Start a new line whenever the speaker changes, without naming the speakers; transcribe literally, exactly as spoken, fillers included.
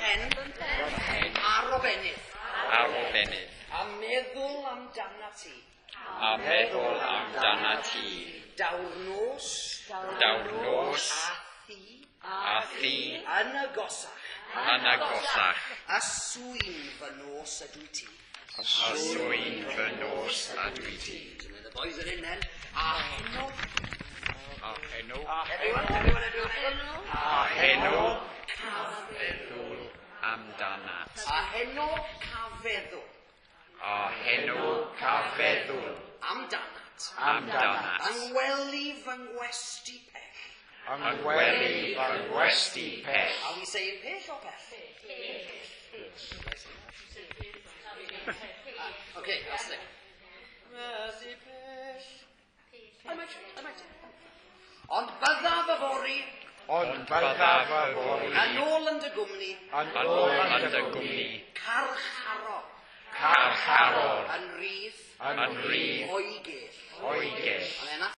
pen. Arobennydd.
Arobennydd.
A meddwl amdana ti.
A meddwl amdana ti.
Dawr nos.
Dawr nos.
A thi.
A thi.
Yn agosach.
Yn agosach.
A swyn fy nos ydw ti.
A swyn fy nos ydw ti.
The boys are in then. A heno.
A heno.
Everyone, everyone, everyone.
A heno. Cafeddwl amdanat.
A heno cafeddwl.
A heno cafeddwl
Amdanat.
amdanat.
Yng ngwely fy ngwesti pell.
Yng gwely fy ngwesti pell.
Are we saying pell or pell? Okay, that's it. Gwesti pell. I might, I might. Ond byddaf y fori.
Ond byddaf y fori.
Yn ôl yn dy gwmni.
Yn ôl yn dy gwmni.
Carcharor.
Carcharor.
Yn rydd.
Yn rydd.
Oegell.
Oegell.
And then